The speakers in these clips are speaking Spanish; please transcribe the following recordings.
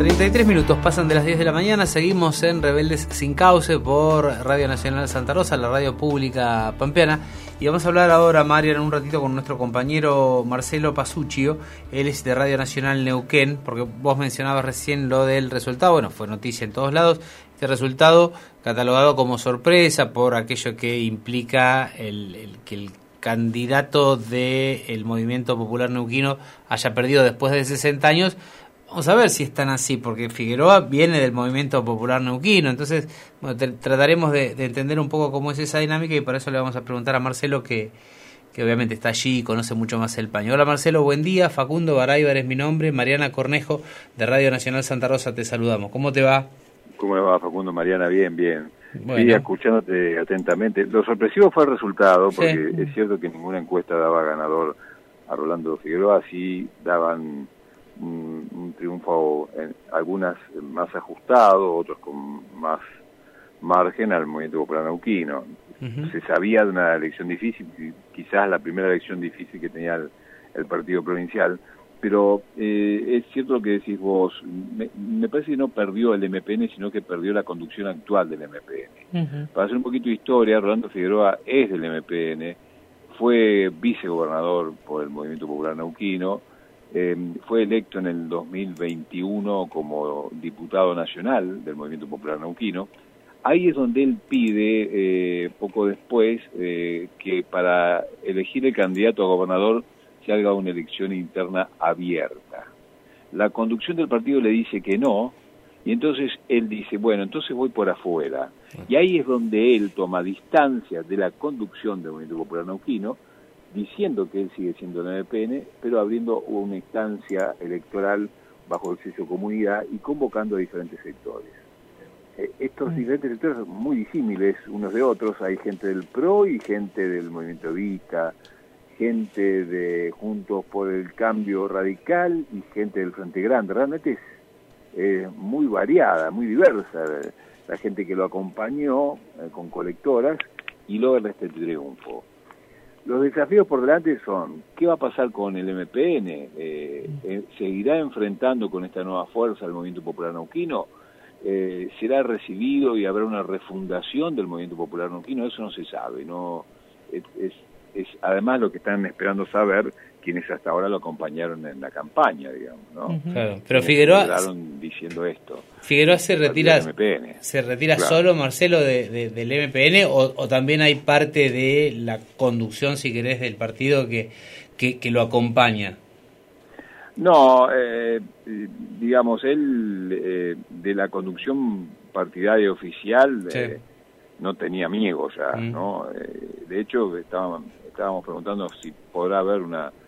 33 minutos pasan de las 10 de la mañana, seguimos en Rebeldes Sin Cauce por Radio Nacional Santa Rosa, la radio pública pampeana, y vamos a hablar ahora, Marian, en un ratito con nuestro compañero Marcelo Pasuccio. Él es de Radio Nacional Neuquén, porque vos mencionabas recién lo del resultado, bueno, fue noticia en todos lados, este resultado catalogado como sorpresa por aquello que implica que el candidato del Movimiento Popular Neuquino haya perdido después de 60 años. Vamos a ver si están así, porque Figueroa viene del Movimiento Popular Neuquino, entonces bueno, trataremos de entender un poco cómo es esa dinámica, y para eso le vamos a preguntar a Marcelo, que obviamente está allí y conoce mucho más el paño. Hola Marcelo, buen día. Facundo Baraybar es mi nombre, Mariana Cornejo de Radio Nacional Santa Rosa, te saludamos. ¿Cómo te va? ¿Cómo le va, Facundo? Mariana, bien, bien. Bueno. Sí, escuchándote atentamente. Lo sorpresivo fue el resultado, porque sí, es cierto que ninguna encuesta daba ganador a Rolando Figueroa, sí daban un triunfo, algunas más ajustado, otros con más margen al Movimiento Popular Neuquino. Uh-huh. Se sabía de una elección difícil, quizás la primera elección difícil que tenía el partido provincial, pero es cierto lo que decís vos. Me parece que no perdió el MPN, sino que perdió la conducción actual del MPN. Uh-huh. Para hacer un poquito de historia, Rolando Figueroa es del MPN, fue vicegobernador por el Movimiento Popular Neuquino, fue electo en el 2021 como diputado nacional del Movimiento Popular Neuquino. Ahí es donde él pide, poco después, que para elegir el candidato a gobernador se haga una elección interna abierta. La conducción del partido le dice que no, y entonces él dice, bueno, entonces voy por afuera. Y ahí es donde él toma distancia de la conducción del Movimiento Popular Neuquino, diciendo que él sigue siendo el MPN, pero abriendo una instancia electoral bajo el sello comunidad y convocando a diferentes sectores. Estos diferentes sectores son muy disímiles unos de otros. Hay gente del PRO y gente del Movimiento Evita, gente de Juntos por el Cambio Radical y gente del Frente Grande. Realmente es muy variada, muy diversa la gente que lo acompañó con colectoras y logra este triunfo. Los desafíos por delante son, ¿qué va a pasar con el MPN? ¿Seguirá enfrentando con esta nueva fuerza al Movimiento Popular Neuquino? ¿Será recibido y habrá una refundación del Movimiento Popular Neuquino? Eso no se sabe. No es además lo que están esperando saber quienes hasta ahora lo acompañaron en la campaña, digamos, ¿no? Uh-huh. Claro, pero Figueroa diciendo esto. Figueroa se retira claro. Solo, Marcelo, del MPN, o también hay parte de la conducción, si querés, del partido que lo acompaña. No, digamos, él de la conducción partidaria oficial sí. No tenía amigos ya, ¿no? De hecho, estábamos preguntando si podrá haber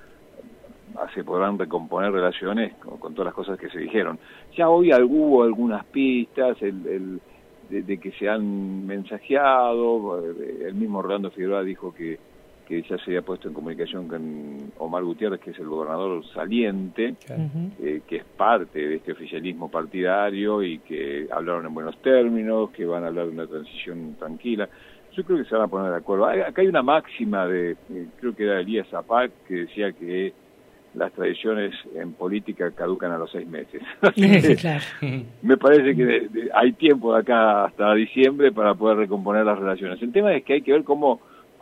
se podrán recomponer relaciones con todas las cosas que se dijeron. Ya hoy hubo algunas pistas de que se han mensajeado. El mismo Rolando Figueroa dijo que ya se había puesto en comunicación con Omar Gutiérrez, que es el gobernador saliente, uh-huh. Que es parte de este oficialismo partidario y que hablaron en buenos términos, que van a hablar de una transición tranquila. Yo creo que se van a poner de acuerdo. Acá hay una máxima creo que era Elías Zapag, que decía que las tradiciones en política caducan a los 6 meses. Claro. Me parece que hay tiempo de acá hasta diciembre para poder recomponer las relaciones. El tema es que hay que ver cómo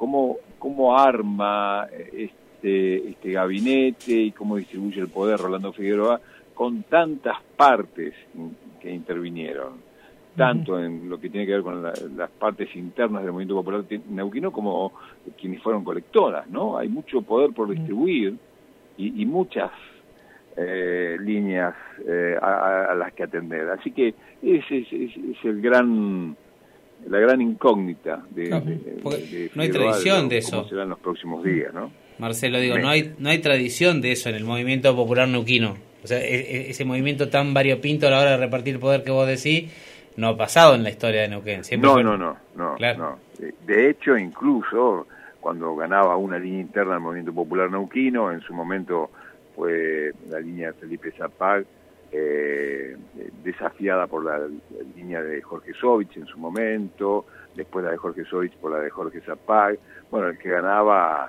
arma este gabinete y cómo distribuye el poder Rolando Figueroa con tantas partes que intervinieron, tanto en lo que tiene que ver con las partes internas del Movimiento Popular Neuquino como quienes fueron colectoras, ¿no? Hay mucho poder por distribuir y muchas líneas a las que atender. Así que ese es la gran incógnita de no hay tradición de eso. ¿Cómo será en los próximos días, no? Marcelo, digo, no hay tradición de eso en el Movimiento Popular Neuquino. O sea, ese movimiento tan variopinto a la hora de repartir poder que vos decís, no ha pasado en la historia de Neuquén. No. Claro. No. De hecho, incluso cuando ganaba una línea interna del Movimiento Popular Neuquino, en su momento fue la línea de Felipe Zapag, desafiada por la línea de Jorge Sovich en su momento, después la de Jorge Sovich por la de Jorge Zapag. Bueno, el que ganaba,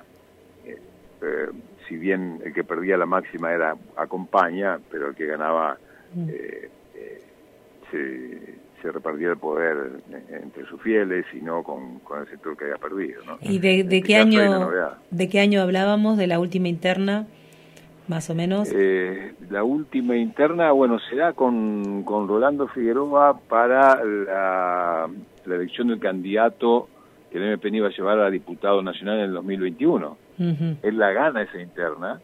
si bien el que perdía la máxima era acompaña, pero el que ganaba se repartiera el poder entre sus fieles y no con el sector que había perdido, ¿no? ¿Y de qué año hablábamos, de la última interna, más o menos? La última interna, bueno, se da con Rolando Figueroa para la elección del candidato que el MPN iba a llevar a diputado nacional en el 2021. Él la gana esa interna,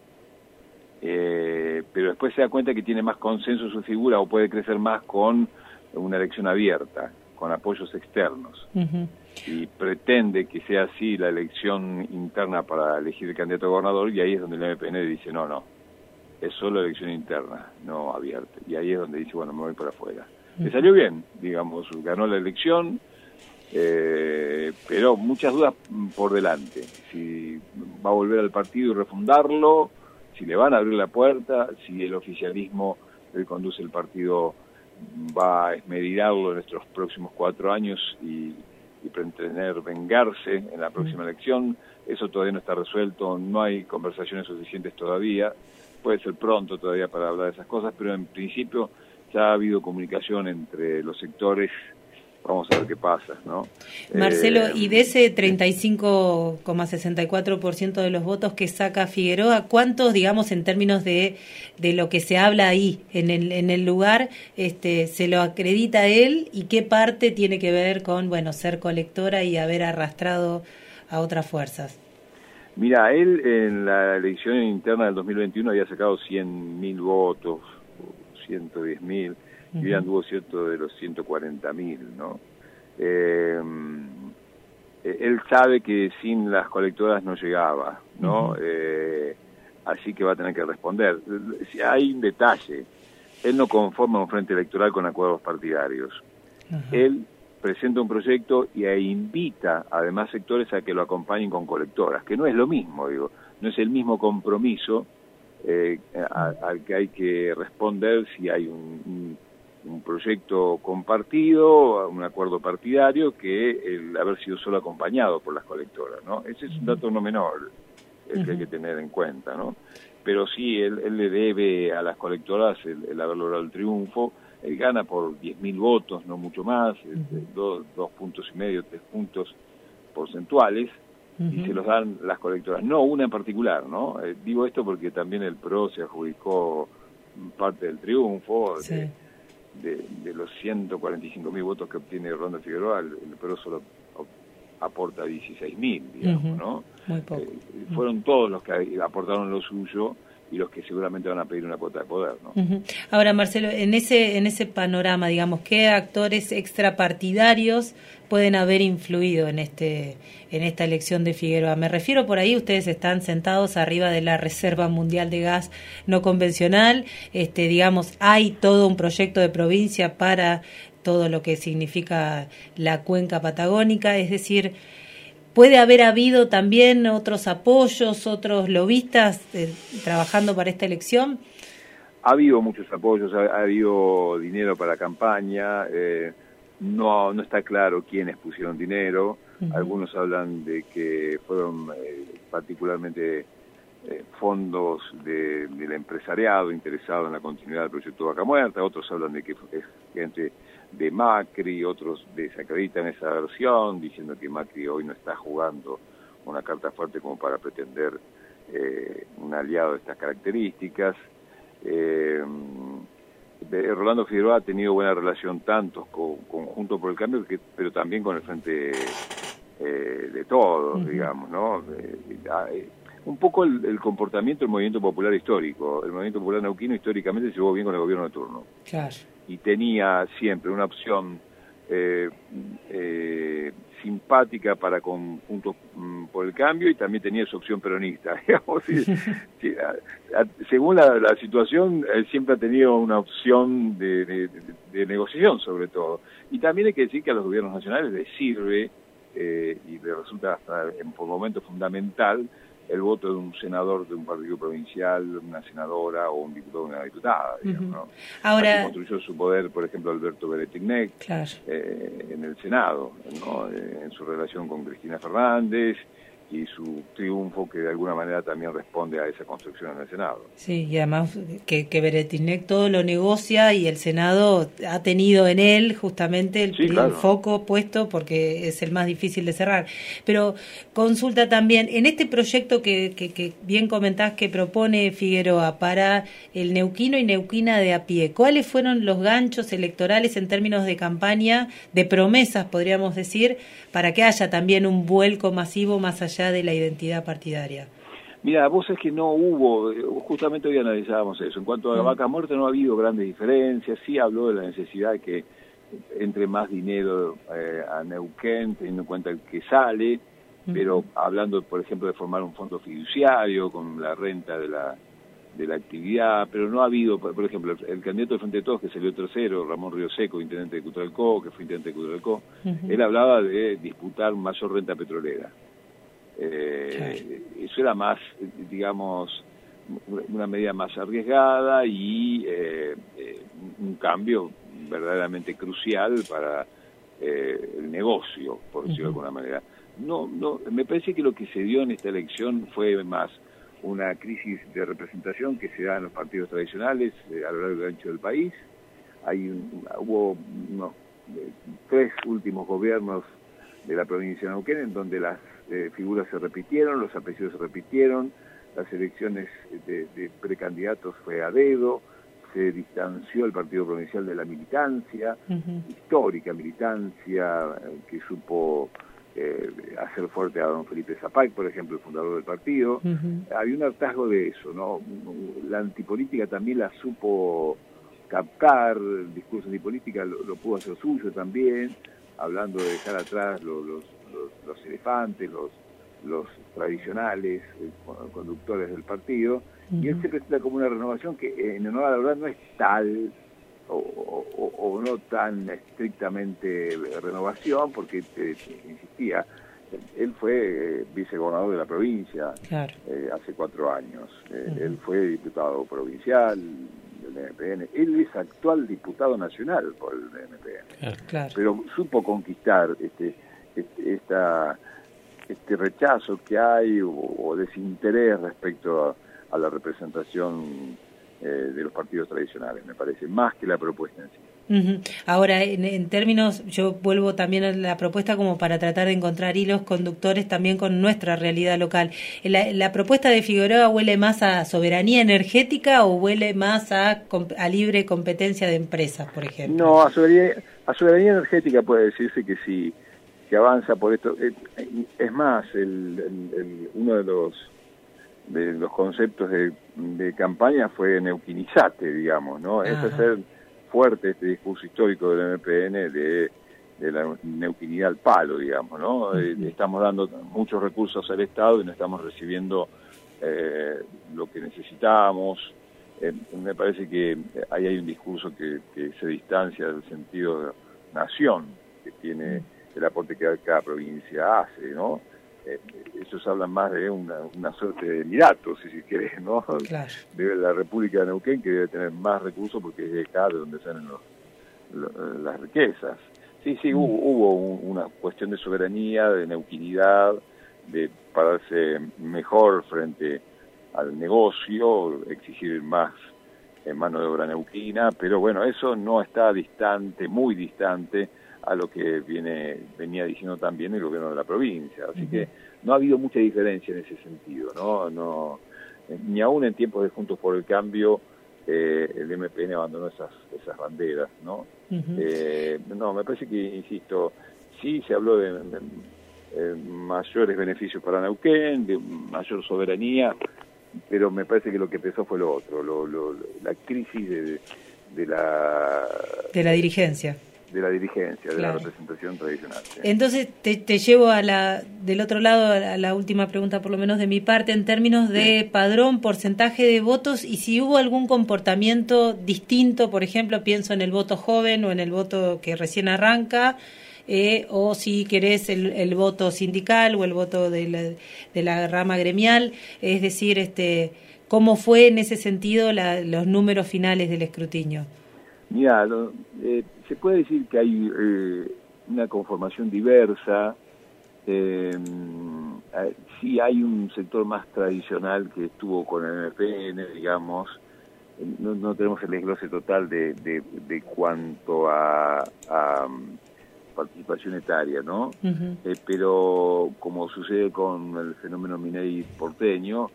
pero después se da cuenta que tiene más consenso su figura o puede crecer más con una elección abierta, con apoyos externos. Y pretende que sea así la elección interna para elegir el candidato a gobernador, y ahí es donde el MPN dice no, es solo elección interna, no abierta. Y ahí es donde dice, bueno, me voy por afuera. Le salió bien, digamos, ganó la elección, pero muchas dudas por delante. Si va a volver al partido y refundarlo, si le van a abrir la puerta, si el oficialismo que conduce el partido va a esmeridarlo en estos próximos 4 años y pretender vengarse en la próxima elección. Eso todavía no está resuelto, no hay conversaciones suficientes todavía, puede ser pronto todavía para hablar de esas cosas, pero en principio ya ha habido comunicación entre los sectores. Vamos a ver qué pasa, ¿no? Marcelo, y de ese 35,64% de los votos que saca Figueroa, ¿cuántos, digamos, en términos de lo que se habla ahí, en el lugar, se lo acredita a él, y qué parte tiene que ver con, bueno, ser colectora y haber arrastrado a otras fuerzas? Mira, él en la elección interna del 2021 había sacado 100.000 votos, 110.000, y hoy anduvo cierto de los 140.000, ¿no? Él sabe que sin las colectoras no llegaba, ¿no? Así que va a tener que responder. Hay un detalle: él no conforma un frente electoral con acuerdos partidarios. Él presenta un proyecto y invita además sectores a que lo acompañen con colectoras, que no es lo mismo, digo, no es el mismo compromiso al que hay que responder si hay un proyecto compartido, un acuerdo partidario, que el haber sido solo acompañado por las colectoras, ¿no? Ese es un dato no menor, el que hay que tener en cuenta, ¿no? Pero sí, él le debe a las colectoras el haber logrado el triunfo. Él gana por 10.000 votos, no mucho más, 2,5 puntos, 3 puntos porcentuales, y se los dan las colectoras, no una en particular, ¿no? Digo esto porque también el PRO se adjudicó parte del triunfo. De los 145.000 votos que obtiene Rolando Figueroa, el PRO solo aporta 16.000, digamos, ¿no? Muy poco. Fueron todos los que aportaron lo suyo y los que seguramente van a pedir una cuota de poder, ¿no? Ahora, Marcelo, en ese panorama, digamos, ¿qué actores extrapartidarios pueden haber influido en esta elección de Figueroa? Me refiero, por ahí ustedes están sentados arriba de la Reserva Mundial de Gas no convencional, digamos, hay todo un proyecto de provincia para todo lo que significa la cuenca patagónica, es decir, ¿puede haber habido también otros apoyos, otros lobistas trabajando para esta elección? Ha habido muchos apoyos, ha habido dinero para campaña, no está claro quiénes pusieron dinero. Algunos hablan de que fueron particularmente fondos del empresariado interesado en la continuidad del proyecto Vaca Muerta, otros hablan de que es gente de Macri, otros desacreditan esa versión, diciendo que Macri hoy no está jugando una carta fuerte como para pretender un aliado de estas características. Rolando Figueroa ha tenido buena relación tanto con Juntos por el Cambio, pero también con el Frente de Todos, digamos, ¿no? Un poco el comportamiento del movimiento popular histórico. El movimiento popular neuquino históricamente se llevó bien con el gobierno de turno. Claro. Y tenía siempre una opción simpática para con Juntos por el Cambio, y también tenía su opción peronista, digamos. Según la situación, siempre ha tenido una opción de negociación, sobre todo. Y también hay que decir que a los gobiernos nacionales les sirve y les resulta hasta por momentos fundamental el voto de un senador de un partido provincial, una senadora o un diputado o una diputada, digamos, ¿no? Ahora, así construyó su poder, por ejemplo, Alberto Beretignac, claro, en el Senado, ¿no? En su relación con Cristina Fernández, y su triunfo, que de alguna manera también responde a esa construcción en el Senado. Sí, y además que Beretilnec todo lo negocia y el Senado ha tenido en él justamente el foco puesto porque es el más difícil de cerrar. Pero consulta también, en este proyecto que bien comentás que propone Figueroa para el neuquino y neuquina de a pie, ¿cuáles fueron los ganchos electorales en términos de campaña, de promesas, podríamos decir, para que haya también un vuelco masivo más allá de la identidad partidaria? Mira, vos es que no hubo, justamente hoy analizábamos eso, en cuanto a Vaca Muerta no ha habido grandes diferencias, sí habló de la necesidad de que entre más dinero a Neuquén, teniendo en cuenta el que sale, pero hablando, por ejemplo, de formar un fondo fiduciario con la renta de la actividad, pero no ha habido, por ejemplo, el candidato de Frente de Todos, que salió tercero, Ramón Río Seco, intendente de Cutralcó, que fue intendente de Cutralcó, él hablaba de disputar mayor renta petrolera. Eso era más, digamos, una medida más arriesgada y un cambio verdaderamente crucial para el negocio, por decirlo de alguna manera. No, me parece que lo que se dio en esta elección fue más una crisis de representación que se da en los partidos tradicionales a lo largo y ancho del país. Hubo unos 3 últimos gobiernos de la provincia de Neuquén en donde las figuras se repitieron, los apellidos se repitieron, las elecciones de precandidatos fue a dedo, se distanció el partido provincial de la militancia, histórica militancia, que supo hacer fuerte a don Felipe Zapag, por ejemplo, el fundador del partido. Había un hartazgo de eso, ¿no? La antipolítica también la supo captar, el discurso antipolítica lo pudo hacer suyo también, hablando de dejar atrás los elefantes, los tradicionales conductores del partido, y él se presenta como una renovación que en honor a la verdad no es tal o no tan estrictamente renovación, porque insistía, él fue vicegobernador de la provincia hace 4 años, él fue diputado provincial del MPN, él es actual diputado nacional por el MPN, pero supo conquistar este rechazo que hay o desinterés respecto a la representación de los partidos tradicionales, me parece, más que la propuesta en sí. Ahora, en términos, yo vuelvo también a la propuesta como para tratar de encontrar hilos conductores también con nuestra realidad local. ¿La propuesta de Figueroa huele más a soberanía energética o huele más a libre competencia de empresas, por ejemplo? No, a soberanía energética puede decirse que sí, que avanza por esto. Es más, uno de los conceptos de campaña fue neuquinizate, digamos, ¿no? Es hacer fuerte este discurso histórico del MPN de la neuquinidad al palo, digamos, ¿no? Estamos dando muchos recursos al Estado y no estamos recibiendo lo que necesitamos. Me parece que ahí hay un discurso que se distancia del sentido de nación que tiene el aporte que cada provincia hace, ¿no? Ellos hablan más de una suerte de emiratos, si querés, ¿no? Claro. De la República de Neuquén, que debe tener más recursos porque es de acá de donde salen las riquezas. Sí, hubo una cuestión de soberanía, de neuquinidad, de pararse mejor frente al negocio, exigir más mano de obra neuquina, pero bueno, eso no está distante, muy distante a lo que venía diciendo también el gobierno de la provincia, así que no ha habido mucha diferencia en ese sentido, no ni aún en tiempos de Juntos por el Cambio el MPN abandonó esas banderas, ¿no? No, me parece que, insisto, sí se habló de mayores beneficios para Neuquén, de mayor soberanía, pero me parece que lo que empezó fue lo otro, la crisis de la dirigencia. De la representación tradicional. ¿Sí? Entonces te llevo del otro lado a la última pregunta, por lo menos de mi parte, en términos de padrón, porcentaje de votos, y si hubo algún comportamiento distinto, por ejemplo, pienso en el voto joven o en el voto que recién arranca, o si querés el voto sindical o el voto de la rama gremial, es decir, ¿cómo fue en ese sentido los números finales del escrutinio? Mira, se puede decir que hay una conformación diversa. sí hay un sector más tradicional que estuvo con el MPN, digamos. No tenemos el desglose total de cuanto a participación etaria, ¿no? Pero como sucede con el fenómeno Milei porteño,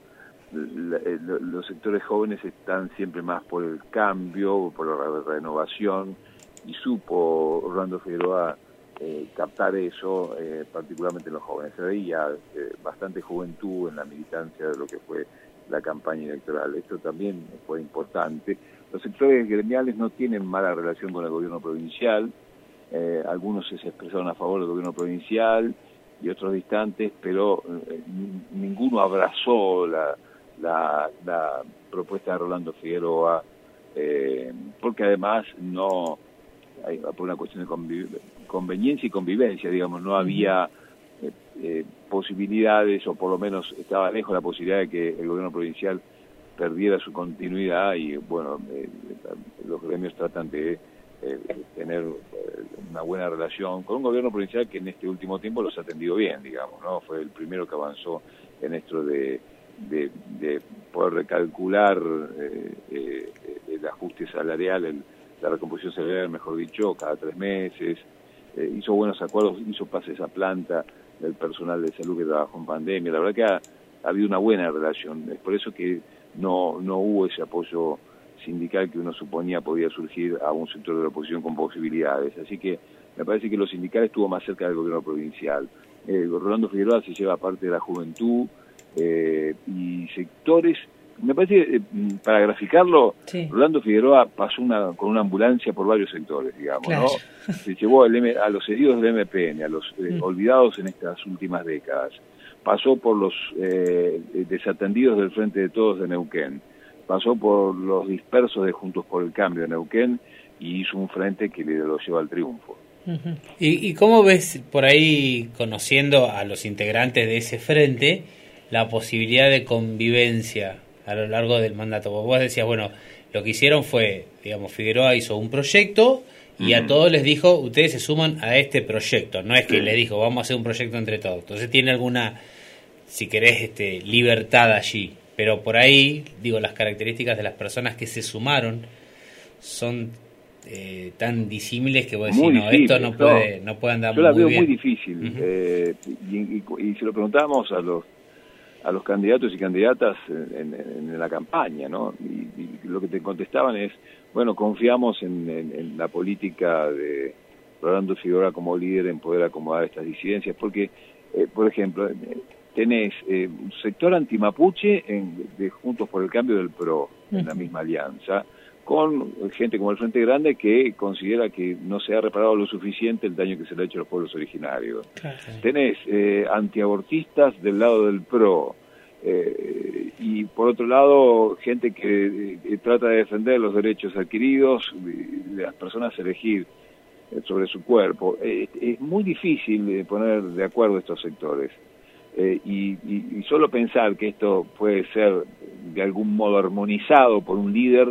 los sectores jóvenes están siempre más por el cambio, por la renovación, y supo Orlando Figueroa captar eso, particularmente en los jóvenes. Se veía bastante juventud en la militancia de lo que fue la campaña electoral. Esto también fue importante. Los sectores gremiales no tienen mala relación con el gobierno provincial, algunos se expresaron a favor del gobierno provincial y otros distantes, pero ninguno abrazó la propuesta de Rolando Figueroa, porque además no, por una cuestión de conveniencia y convivencia, digamos, no había posibilidades, o por lo menos estaba lejos la posibilidad de que el gobierno provincial perdiera su continuidad, y bueno, los gremios tratan de tener una buena relación con un gobierno provincial que en este último tiempo los ha atendido bien, digamos, ¿no? Fue el primero que avanzó en esto de poder recalcular el ajuste salarial, la recomposición salarial, mejor dicho, cada 3 meses. Hizo buenos acuerdos, hizo pases a planta del personal de salud que trabajó en pandemia. La verdad que ha habido una buena relación. Es por eso que no hubo ese apoyo sindical que uno suponía podía surgir a un sector de la oposición con posibilidades. Así que me parece que lo sindical estuvo más cerca del gobierno provincial. Rolando Figueroa se lleva parte de la juventud y sectores. Me parece que, para graficarlo, sí, Rolando Figueroa pasó con una ambulancia por varios sectores, digamos, claro, ¿no? Se llevó a los heridos del MPN, a los olvidados en estas últimas décadas. Pasó por los desatendidos del Frente de Todos de Neuquén. Pasó por los dispersos de Juntos por el Cambio de Neuquén y hizo un frente que le lo lleva al triunfo. ¿Y cómo ves por ahí, conociendo a los integrantes de ese frente, la posibilidad de convivencia a lo largo del mandato? Vos decías, bueno, lo que hicieron fue, digamos, Figueroa hizo un proyecto y a todos les dijo, ustedes se suman a este proyecto. No es que les dijo, vamos a hacer un proyecto entre todos. Entonces tiene alguna, si querés, libertad allí. Pero por ahí, digo, las características de las personas que se sumaron son tan disímiles que vos decís, no, esto no puede andar muy bien. Yo la veo muy difícil. Y se lo preguntábamos a los candidatos y candidatas en la campaña, ¿no? Y lo que te contestaban es, bueno, confiamos en la política de Rolando Figueroa como líder en poder acomodar estas disidencias, porque, por ejemplo, tenés un sector antimapuche de Juntos por el Cambio del PRO, en la misma alianza, con gente como el Frente Grande que considera que no se ha reparado lo suficiente el daño que se le ha hecho a los pueblos originarios. Claro. Tenés antiabortistas del lado del PRO, y por otro lado gente que trata de defender los derechos adquiridos de las personas a elegir sobre su cuerpo. Es muy difícil poner de acuerdo estos sectores. Y solo pensar que esto puede ser de algún modo armonizado por un líder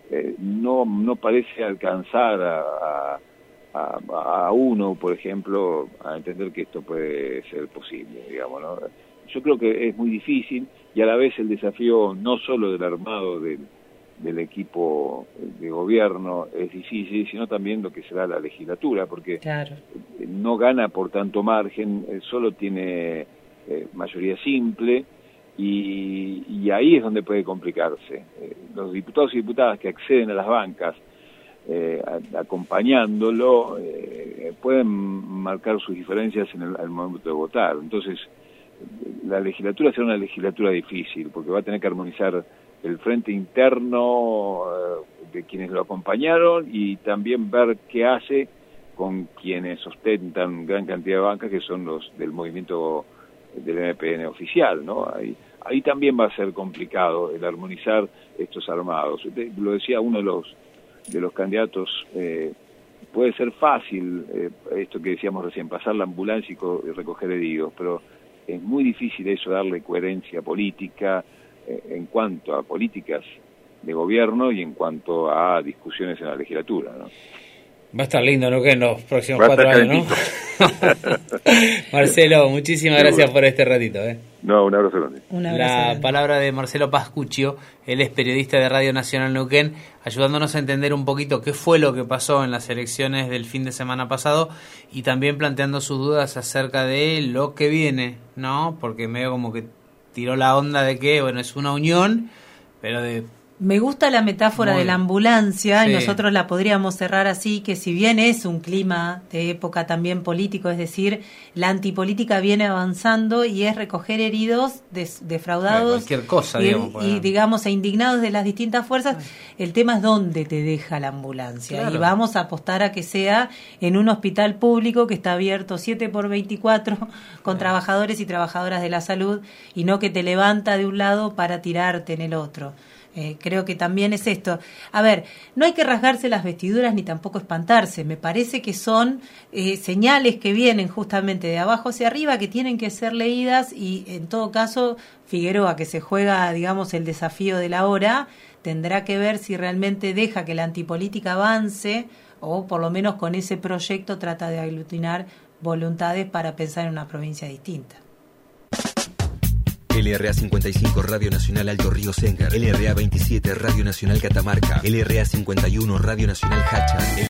no parece alcanzar a uno, por ejemplo, a entender que esto puede ser posible, digamos, ¿no? Yo creo que es muy difícil, y a la vez el desafío no solo del armado del equipo de gobierno es difícil, sino también lo que será la legislatura, porque claro, no gana por tanto margen, solo tiene mayoría simple, y ahí es donde puede complicarse. Los diputados y diputadas que acceden a las bancas acompañándolo pueden marcar sus diferencias al momento de votar. Entonces la legislatura será una legislatura difícil, porque va a tener que armonizar el frente interno de quienes lo acompañaron, y también ver qué hace con quienes ostentan gran cantidad de bancas, que son los del movimiento del MPN oficial, ¿no? Ahí también va a ser complicado el armonizar estos armados. Lo decía uno de los candidatos, puede ser fácil, esto que decíamos recién, pasar la ambulancia y recoger heridos, pero es muy difícil eso, darle coherencia política en cuanto a políticas de gobierno y en cuanto a discusiones en la legislatura, ¿no? Va a estar lindo, ¿no? Que en los próximos 4 años, ¿no? Marcelo, muchísimas gracias por este ratito. No, un abrazo grande. La palabra de Marcelo Pascuccio, él es periodista de Radio Nacional Neuquén, ayudándonos a entender un poquito qué fue lo que pasó en las elecciones del fin de semana pasado y también planteando sus dudas acerca de lo que viene, ¿no? Porque medio como que tiró la onda de que, bueno, es una unión, pero de... Me gusta la metáfora de la ambulancia, y nosotros la podríamos cerrar así, que si bien es un clima de época también político, es decir, la antipolítica viene avanzando y es recoger heridos, defraudados, cualquier cosa, digamos, e indignados de las distintas fuerzas. El tema es dónde te deja la ambulancia, y vamos a apostar a que sea en un hospital público que está abierto 7x24 con trabajadores y trabajadoras de la salud, y no que te levanta de un lado para tirarte en el otro. Creo que también es esto. A ver, no hay que rasgarse las vestiduras ni tampoco espantarse. Me parece que son señales que vienen justamente de abajo hacia arriba, que tienen que ser leídas, y en todo caso Figueroa, que se juega, digamos, el desafío de la hora, tendrá que ver si realmente deja que la antipolítica avance, o por lo menos con ese proyecto trata de aglutinar voluntades para pensar en una provincia distinta. LRA 55 Radio Nacional Alto Río Sengar, LRA 27 Radio Nacional Catamarca, LRA 51 Radio Nacional Hacha.